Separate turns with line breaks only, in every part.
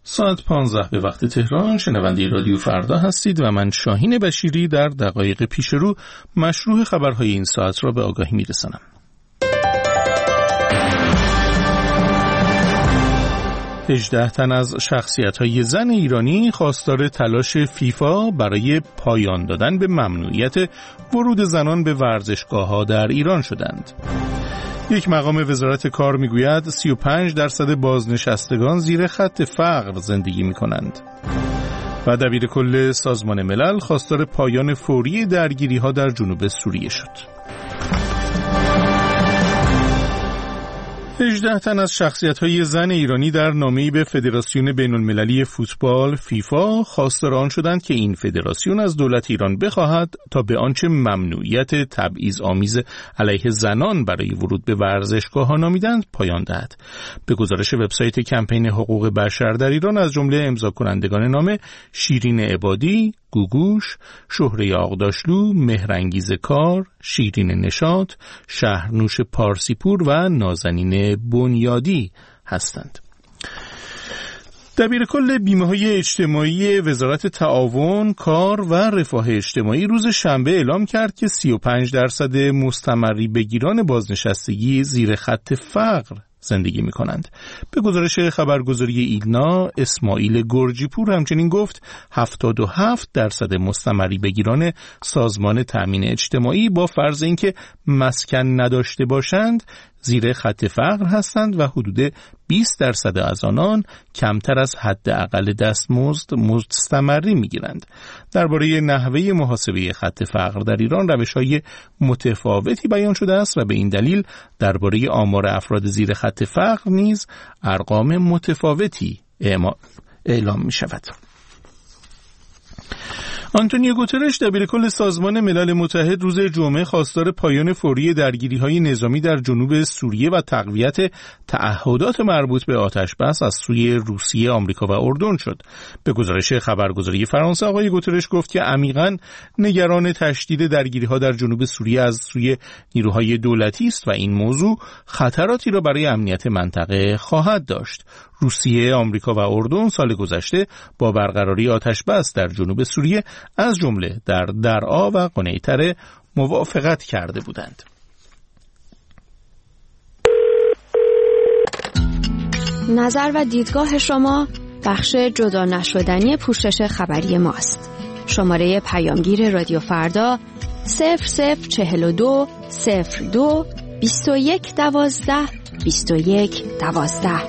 ساعت 15 به وقت تهران. شنونده رادیو فردا هستید و من شاهین بشیری در دقایق پیش رو مشروع خبرهای این ساعت را به آگاهی میرسانم. 18 تن از شخصیت‌های زن ایرانی خواستار تلاش فیفا برای پایان دادن به ممنوعیت ورود زنان به ورزشگاه‌ها در ایران شدند. یک مقام وزارت کار میگوید 35% بازنشستگان زیر خط فقر زندگی می‌کنند. و دبیرکل سازمان ملل خواستار پایان فوری درگیری‌ها در جنوب سوریه شد. 18 تن از شخصیت‌های زن ایرانی در نامه‌ای به فدراسیون بین‌المللی فوتبال فیفا خواستار آن شدند که این فدراسیون از دولت ایران بخواهد تا به آنچه ممنوعیت تبعیض‌آمیز علیه زنان برای ورود به ورزشگاه‌ها نامیدند پایان دهد. به گزارش وبسایت کمپین حقوق بشر در ایران از جمله امضا کنندگان نامه شیرین عبادی، گوگوش، شهره آغداشلو، مهرانگیز کار، شیرین نشاط، شهرنوش پارسیپور و نازنین بنیادی هستند. دبیرکل بیمه‌های اجتماعی وزارت تعاون، کار و رفاه اجتماعی روز شنبه اعلام کرد که 35% مستمری بگیران بازنشستگی زیر خط فقر زندگی می کنند. به گزارش خبرگزاری ایلنا، اسماعیل گرجیپور همچنین گفت 77% مستمری بگیران سازمان تأمین اجتماعی با فرض اینکه مسکن نداشته باشند زیر خط فقر هستند و حدود 20% از آنان کمتر از حداقل دستمزد مستمری می‌گیرند. درباره نحوه محاسبه خط فقر در ایران روش‌های متفاوتی بیان شده است و به این دلیل درباره آمار افراد زیر خط فقر نیز ارقام متفاوتی اعلام می‌شود. آنتونیو گوترش دبیرکل سازمان ملل متحد روز جمعه خواستار پایان فوری درگیری‌های نظامی در جنوب سوریه و تقویت تعهدات مربوط به آتش‌بس از سوی روسیه، آمریکا و اردن شد. به گزارش خبرگزاری فرانسه آقای گوترش گفت که عمیقاً نگران تشدید درگیری‌ها در جنوب سوریه از سوی نیروهای دولتی است و این موضوع خطراتی را برای امنیت منطقه خواهد داشت. روسیه، آمریکا و اردن سال گذشته با برقراری آتش‌بس در جنوب سوریه از جمله در درعا و قنیطره موافقت کرده بودند.
نظر و دیدگاه شما بخش جدا نشدنی پوشش خبری ماست. شماره پیامگیر رادیو فردا 0042 02 21 12 21 12.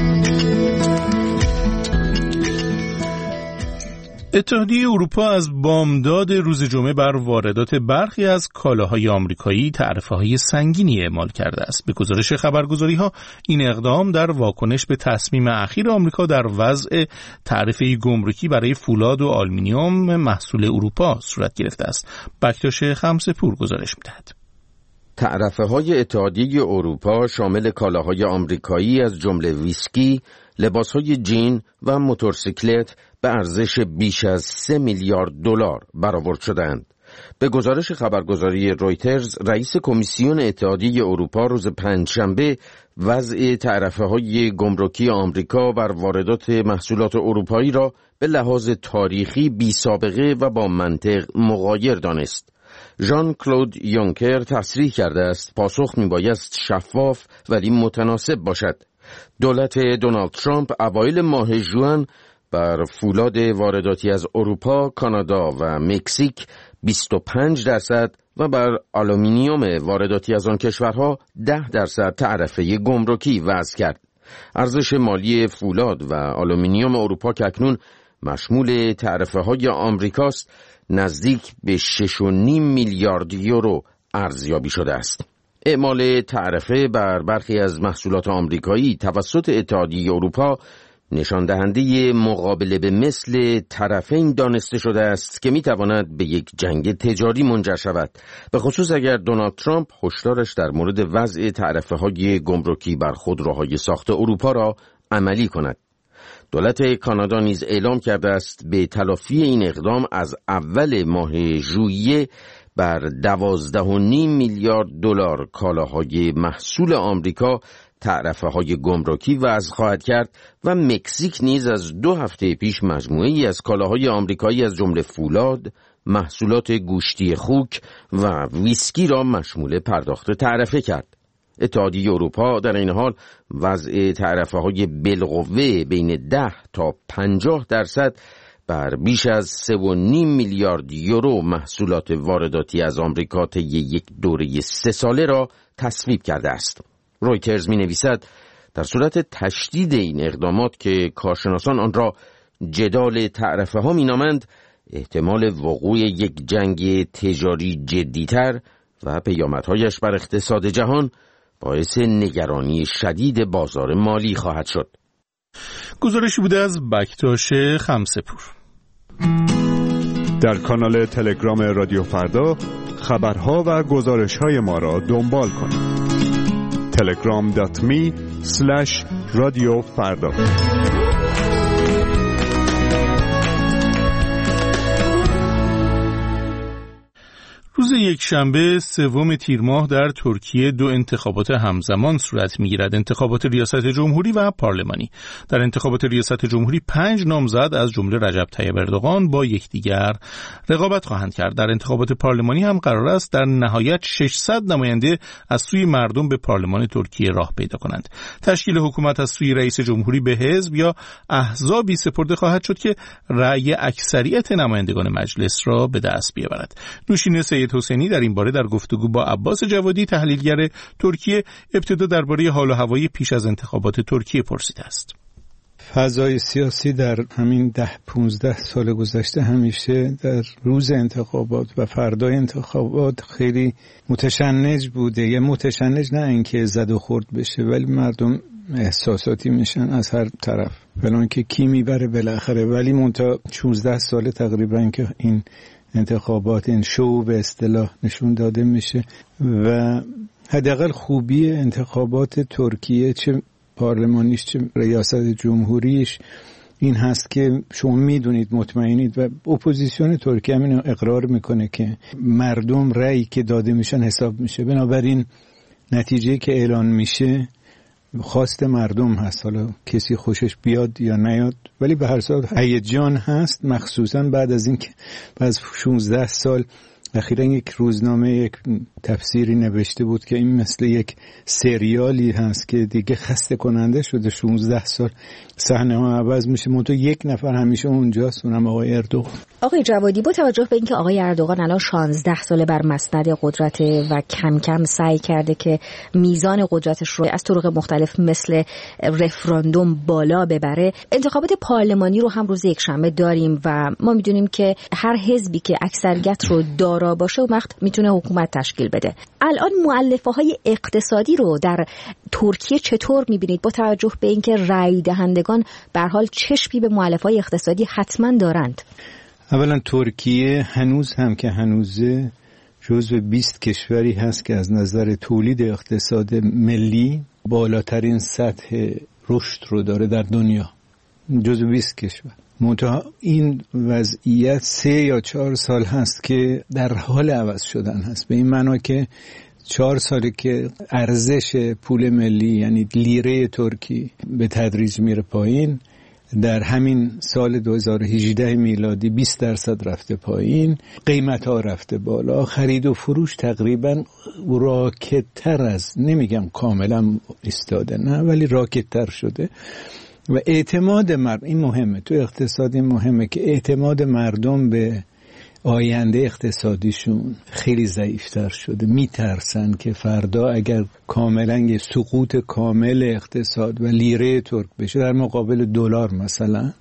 اتحادیه اروپا از بامداد روز جمعه بر واردات برخی از کالاهای آمریکایی تعرفه‌های سنگینی اعمال کرده است. به گزارش خبرگزاری‌ها این اقدام در واکنش به تصمیم اخیر آمریکا در وضع تعرفه گمرکی برای فولاد و آلومینیوم محصول اروپا صورت گرفته است. بکتاش خمسه‌پور گزارش می‌دهد.
تعرفه‌های اتحادیه اروپا شامل کالاهای آمریکایی از جمله ویسکی، لباس‌های جین و موتورسیکلت به ارزش بیش از 3 میلیارد دلار برآورد شدند. به گزارش خبرگزاری رویترز، رئیس کمیسیون اتحادیه اروپا روز پنجشنبه وضع تعرفه‌های گمرکی آمریکا بر واردات محصولات اروپایی را به لحاظ تاریخی بی‌سابقه و با منطق مغایر دانست. ژان کلود یونکر تصریح کرده است پاسخ میبایست شفاف ولی متناسب باشد. دولت دونالد ترامپ اوایل ماه ژوئن بر فولاد وارداتی از اروپا، کانادا و مکزیک 25% و بر آلومینیوم وارداتی از آن کشورها 10% تعرفه گمرکی وضع کرد. ارزش مالی فولاد و آلومینیوم اروپا که اکنون مشمول تعرفه‌های آمریکاست نزدیک به 6.5 میلیارد یورو ارزیابی شده است. اعمال تعرفه بر برخی از محصولات آمریکایی توسط اتحادیه اروپا نشان دهنده مقابله به مثل طرفین دانسته شده است که میتواند به یک جنگ تجاری منجر شود، به خصوص اگر دونالد ترامپ هشدارش در مورد وضع تعرفه‌های گمرکی بر خودروهای ساخت اروپا را عملی کند. دولت کانادا نیز اعلام کرده است به تلافی این اقدام از اول ماه ژوئیه بر 12.5 میلیارد دلار کالاهای محصول آمریکا تعرفه‌های گمرکی وضع خواهد کرد و مکزیک نیز از 2 هفته پیش مجموعه‌ای از کالاهای آمریکایی از جمله فولاد، محصولات گوشتی خوک و ویسکی را مشمول پرداخت تعرفه کرد. اتحادیه اروپا در این حال وضع تعرفه‌های بالقوه بین 10 تا 50% بر بیش از 3.5 میلیارد یورو محصولات وارداتی از آمریکا طی یک دوره 3 ساله را تصویب کرده است. رویترز می‌نویسد در صورت تشدید این اقدامات که کارشناسان آن را جدال تعرفه‌ها می‌نامند، احتمال وقوع یک جنگ تجاری جدی‌تر و پیامدهایش بر اقتصاد جهان باعث نگرانی شدید بازار مالی خواهد شد.
گزارشی بوده از بکتاش خمسه‌پور.
در کانال تلگرام رادیو فردا خبرها و گزارش‌های ما را دنبال کنید. telegram.me/radiofarda.
روز یکشنبه 3 تیر ماه در ترکیه 2 انتخابات همزمان صورت می‌گیرد. انتخابات ریاست جمهوری و پارلمانی. در انتخابات ریاست جمهوری 5 نامزد از جمله رجب طیب اردوغان با یکدیگر رقابت خواهند کرد. در انتخابات پارلمانی هم قرار است در نهایت 600 نماینده از سوی مردم به پارلمان ترکیه راه پیدا کنند. تشکیل حکومت از سوی رئیس جمهوری به حزب یا احزابی سپرده خواهد شد که رأی اکثریت نمایندگان مجلس را به دست بیاورد. نوشین سید حسینی در این باره در گفتگو با عباس جوادی تحلیلگر ترکیه ابتدا درباره حال و هوای پیش از انتخابات ترکیه پرسیده است.
فضای سیاسی در همین 10-15 سال گذشته همیشه در روز انتخابات و فردای انتخابات خیلی متشنج بوده. یا متشنج نه اینکه زد و خورد بشه، ولی مردم احساساتی میشن از هر طرف، فلان که کی میبره بالاخره. ولی منتها 16 سال تقریبا که این انتخابات، این شو به اصطلاح نشون داده میشه و حداقل خوبی انتخابات ترکیه، چه پارلمانیش چه ریاست جمهوریش، این هست که شما میدونید، مطمئنید و اپوزیسیون ترکیه همین اقرار میکنه که مردم رأی که داده میشن حساب میشه. بنابراین نتیجه که اعلان میشه خواست مردم هست، حالا کسی خوشش بیاد یا نیاد، ولی به هر صورت هیجان هست، مخصوصا بعد از این که بعد 16 سال. اخیراً یک روزنامه یک تفسیری نوشته بود که این مثل یک سریالی هست که دیگه خسته کننده شده، 16 سال صحنه ها عوض میشه، منتها یک نفر همیشه اونجاست، اونم آقای اردوغان.
آقای جوادی، با توجه به اینکه آقای اردوغان الان 16 ساله بر مسند قدرت و کم کم سعی کرده که میزان قدرتش رو از طرق مختلف مثل رفراندوم بالا ببره، انتخابات پارلمانی رو هم روز یکشنبه داریم و ما میدونیم که هر حزبی که اکثریت رو دارا باشه اون وقت میتونه حکومت تشکیل بده. الان مؤلفه‌های اقتصادی رو در ترکیه چطور میبینید با توجه به اینکه رأی دهندگان به هر حال چشمی به مؤلفه‌های اقتصادی حتما دارند؟
اولا ترکیه هنوز هم که هنوزه جزو 20 کشوری هست که از نظر تولید اقتصاد ملی بالاترین سطح رشد رو داره در دنیا، جزو 20 کشور. منتها این وضعیت 3 یا 4 سال هست که در حال عوض شدن هست، به این معنا که 4 ساله که ارزش پول ملی یعنی لیره ترکی به تدریج میره پایین. در همین سال 2018 میلادی 20% رفته پایین، قیمت ها رفته بالا، خرید و فروش تقریبا راکت تر از، نمیگم کاملا ایستاده نه، ولی راکت تر شده و اعتماد مردم، این مهمه تو اقتصادی، مهمه که اعتماد مردم به آینده اقتصادیشون خیلی ضعیفتر شده. میترسن که فردا اگر کاملا یه سقوط کامل اقتصاد و لیره ترک بشه در مقابل دلار مثلا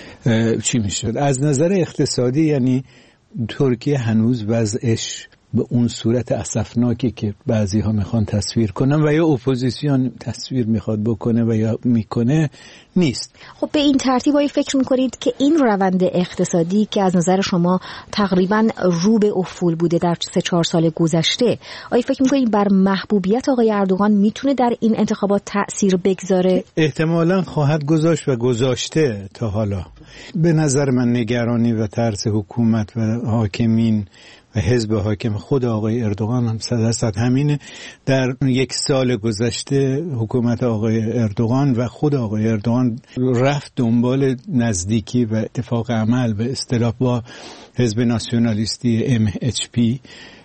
چی میشه. از نظر اقتصادی یعنی ترکیه هنوز وضعش به اون صورت اسفناکی که بعضی ها میخوان تصویر کنن و یا اپوزیسیون تصویر میخواد بکنه و یا میکنه نیست.
خب به این ترتیب آیا فکر میکنید که این روند اقتصادی که از نظر شما تقریبا رو به افول بوده در 3-4 سال گذشته، آیا فکر میکنید بر محبوبیت آقای اردوغان میتونه در این انتخابات تأثیر بگذاره؟
احتمالاً خواهد گذاشت و گذاشته تا حالا. به نظر من نگرانی و ترس حکومت و حاکمین و حزب حاکم خود آقای اردوغان هم 100% همینه. در یک سال گذشته حکومت آقای اردوغان و خود آقای اردوغان رفت دنبال نزدیکی و اتفاق عمل به اصطلاح با حزب ناسیونالیستی MHP،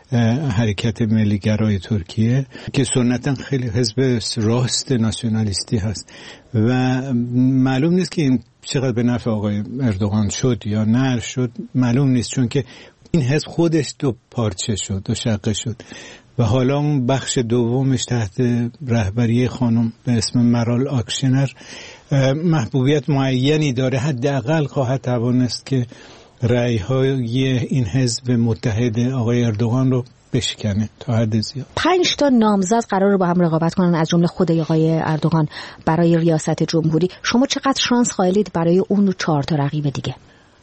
حرکت ملیگرای ترکیه، که سنتا خیلی حزب راست ناسیونالیستی هست و معلوم نیست که این چقدر به نفع آقای اردوغان شد یا نه شد، معلوم نیست، چون که این حزب خودش دو پارچه شد، دو شقه شد و حالا اون بخش دومش تحت رهبری خانم به اسم مرال آکشنر محبوبیت معینی داره. حداقل خواهد توانست که رأی‌های این حزب متحد آقای اردوغان رو بشکنه تا حد زیاد.
5 تا نامزد قراره با هم رقابت کنن، از جمله خود آقای اردوغان برای ریاست جمهوری. شما چقدر شانس قائلید برای اون 4 تا رقیب دیگه؟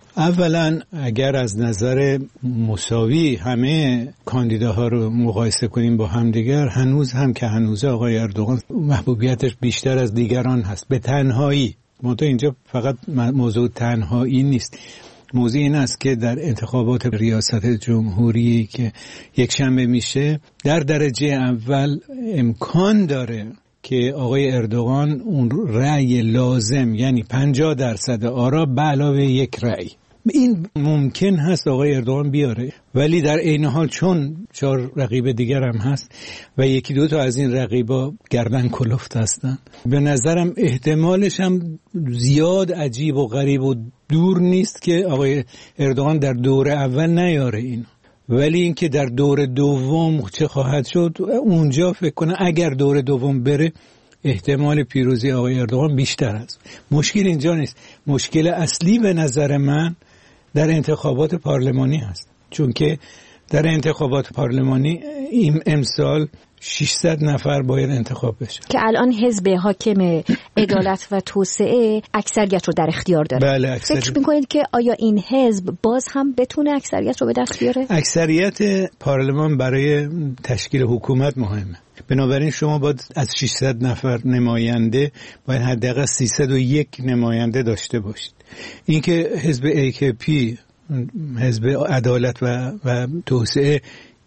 اولا اگر از نظر مساوی همه کاندیداها رو مقایسه کنیم با همدیگر، هنوز هم که هنوز آقای اردوغان محبوبیتش بیشتر از دیگران هست به تنهایی. منتها اینجا فقط موضوع تنهایی نیست، موضوع این است که در انتخابات ریاست جمهوری که یک شنبه میشه، در درجه اول امکان داره که آقای اردوغان اون رأی لازم، یعنی 50% آرا به علاوه یک رأی، این ممکن هست آقای اردوغان بیاره، ولی در عین حال چون 4 رقیب دیگر هم هست و 1-2 تا از این رقیبا گردن کلفت هستن، به نظرم احتمالش هم زیاد عجیب و غریب و دور نیست که آقای اردوغان در دور اول نیاره اینو. ولی اینکه در دور دوم چه خواهد شد، اونجا فکر کنم اگر دور دوم بره احتمال پیروزی آقای اردوغان بیشتر است. مشکل اینجا نیست، مشکل اصلی به نظر من در انتخابات پارلمانی هست، چون که در انتخابات پارلمانی این امسال 600 نفر باید انتخاب بشه
که الان حزب حاکم عدالت و توسعه اکثریت رو در اختیار داره.
بله،
فکر می‌کنید که آیا این حزب باز هم بتونه اکثریت رو به دست بیاره؟
اکثریت پارلمان برای تشکیل حکومت مهمه، بنابراین شما باید از 600 نفر نماینده باید حداقل 301 نماینده داشته باشید. اینکه حزب AKP، حزب عدالت و توسعه،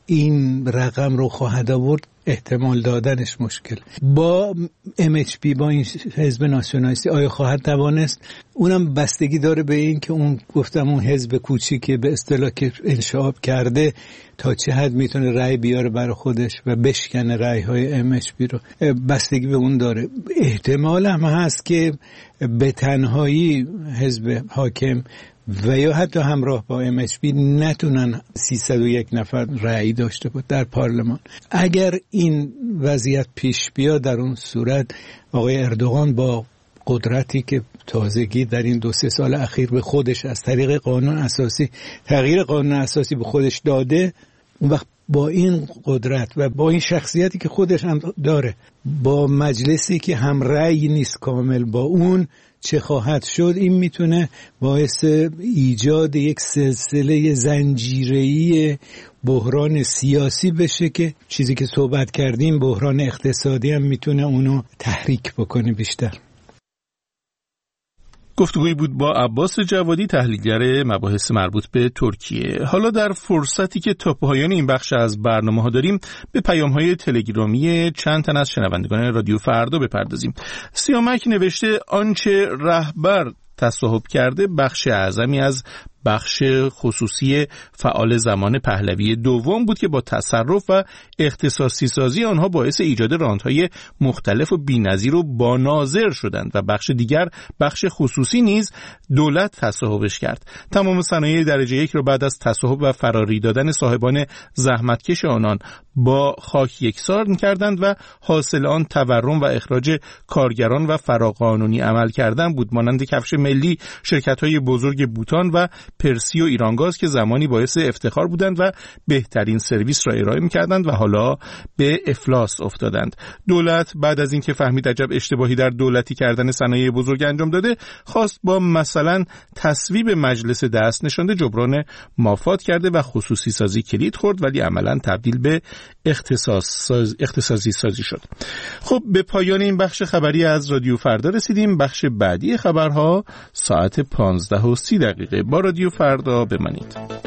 این رقم رو خواهد آورد، احتمال دادنش مشکل. با MHP، با این حزب ناسیونالیستی آیا خواهد توانست؟ اونم بستگی داره به این که اون حزب کوچیکی به اصطلاح که انشعاب کرده تا چه حد میتونه رأی بیاره برای خودش و بشکنه رأی‌های MHP رو، بستگی به اون داره. احتمال هم هست که به تنهایی حزب حاکم و یا حتی همراه با MHP نتونن 301 نفر رأی داشته بود در پارلمان. اگر این وضعیت پیش بیاد، در اون صورت آقای اردوغان با قدرتی که تازگی در این 2-3 سال اخیر به خودش از طریق قانون اساسی، تغییر قانون اساسی به خودش داده، اون وقت با این قدرت و با این شخصیتی که خودش هم داره، با مجلسی که هم رأی نیست کامل با اون، چه خواهد شد؟ این میتونه باعث ایجاد یک سلسله زنجیره‌ای بحران سیاسی بشه که چیزی که صحبت کردیم، بحران اقتصادی هم میتونه اونو تحریک بکنه بیشتر.
گفتگویی بود با عباس جوادی، تحلیلگر مباحث مربوط به ترکیه. حالا در فرصتی که تا پایان این بخش از برنامه‌ها داریم، به پیام‌های تلگرامی چند تن از شنوندگان رادیو فردا بپردازیم. سیامک نوشته آنچه رهبر تصاحب کرده بخش اعظمی از بخش خصوصی فعال زمان پهلوی دوم بود که با تصرف و اختصاصی سازی آنها باعث ایجاد راندهای مختلف و بی‌نظیر و باناظر شدند و بخش دیگر، بخش خصوصی نیز دولت تصاحبش کرد. تمام صنایع درجه 1 را بعد از تصاحب و فراری دادن صاحبان زحمتکش آنان با خاک یکسان کردند و حاصل آن تورم و اخراج کارگران و فراقانونی عمل کردن بود، مانند کفش ملی، شرکت‌های بزرگ بوتان و پرسی و ایرانگاز که زمانی باعث افتخار بودند و بهترین سرویس را ارائه می‌کردند و حالا به افلاس افتادند. دولت بعد از اینکه فهمید عجب اشتباهی در دولتی کردن صنایع بزرگ انجام داده، خواست با مثلا تصویب مجلس دست نشانده جبران مافات کرده و خصوصی سازی کلید خورد، ولی عملاً تبدیل به اختصاصی سازی شد. خب به پایان این بخش خبری از رادیو فردا رسیدیم. بخش بعدی خبرها ساعت 15:30 با رادیو فردا بمانید.